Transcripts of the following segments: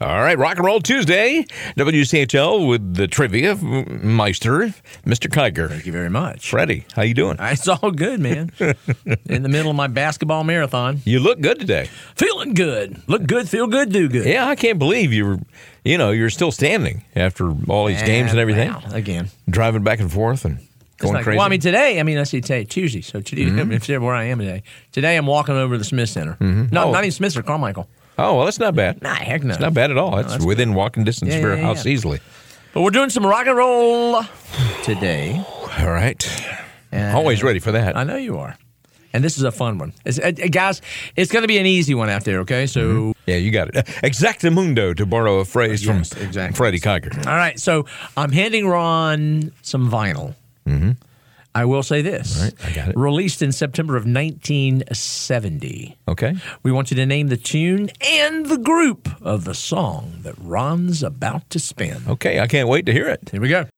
All right, Rock and Roll Tuesday, WCHL with the trivia meister, Mr. Kiger. Thank you very much. Freddie, how you doing? It's all good, man. In the middle of my basketball marathon. You look good today. Feeling good. Look good, feel good, do good. Yeah, I can't believe you're still standing after all these games and everything. Wow, again. Driving back and forth and going crazy. Well, today, Tuesday. So today, if you're where I am today. Today I'm walking over to the Smith Center. No, not even Smith Center, Carmichael. Oh, well, that's not bad. Nah, heck no. It's not bad at all. That's within walking distance for our house easily. But we're doing some rock and roll today. All right. Always ready for that. I know you are. And this is a fun one. Guys, it's going to be an easy one out there, okay? So Yeah, you got it. Exactamundo, to borrow a phrase from Freddie Kiger. All right, so I'm handing Ron some vinyl. Mm-hmm. I will say this. All right, I got it. Released in September of 1970. Okay. We want you to name the tune and the group of the song that Ron's about to spin. Okay, I can't wait to hear it. Here we go.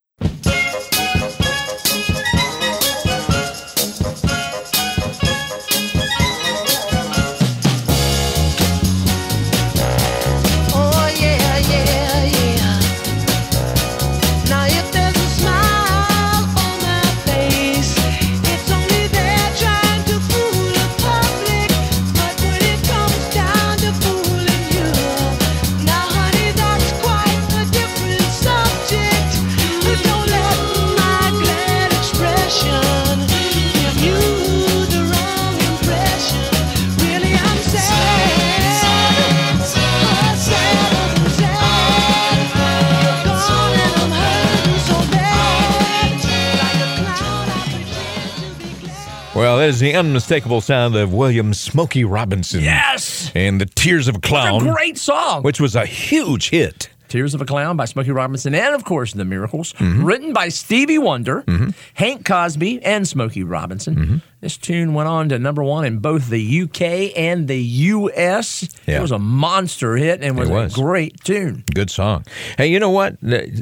Well, that is the unmistakable sound of William Smokey Robinson. Yes! And the Tears of a Clown. What a great song. Which was a huge hit. Tears of a Clown by Smokey Robinson and, of course, The Miracles. Mm-hmm. Written by Stevie Wonder, Hank Cosby, and Smokey Robinson. Mm-hmm. This tune went on to number one in both the UK and the US. Yeah. It was a monster hit and was a great tune. Good song. Hey, you know what?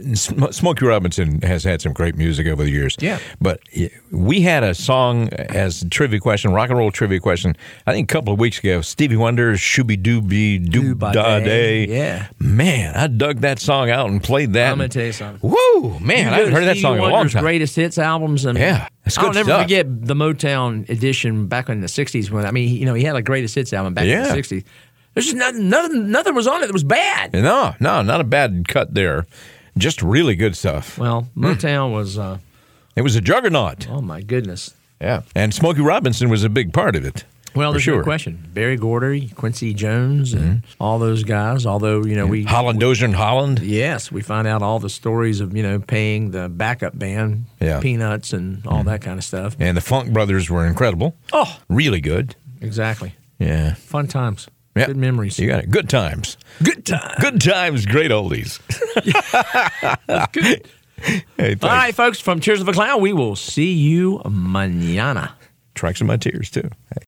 Smokey Robinson has had some great music over the years. Yeah. But we had a song as a trivia question, rock and roll trivia question, I think a couple of weeks ago, Stevie Wonder's Shooby Dooby Doo Da Day. Yeah. Man, I dug that song out and played that. I'm going to tell you something. Woo! Man, I haven't heard that song in a long time. Greatest hits albums. And yeah. I'll never forget the Motown edition back in the 60s when, he had a greatest hits album back in the 60s. There's just nothing was on it that was bad. No, not a bad cut there. Just really good stuff. Well, Motown was... it was a juggernaut. Oh, my goodness. Yeah. And Smokey Robinson was a big part of it. Well, there's no question. Barry Gordy, Quincy Jones, and all those guys. Although, we... Holland Dozier and Holland. Yes. We find out all the stories of, paying the backup band, Peanuts, and all that kind of stuff. And the Funk Brothers were incredible. Oh. Really good. Exactly. Yeah. Fun times. Yep. Good memories. You got it. Good times. Good times. Good times, great oldies. That's good. Hey, all right, folks. From Tears of a Clown, we will see you mañana. Tracks of my tears, too. Hey.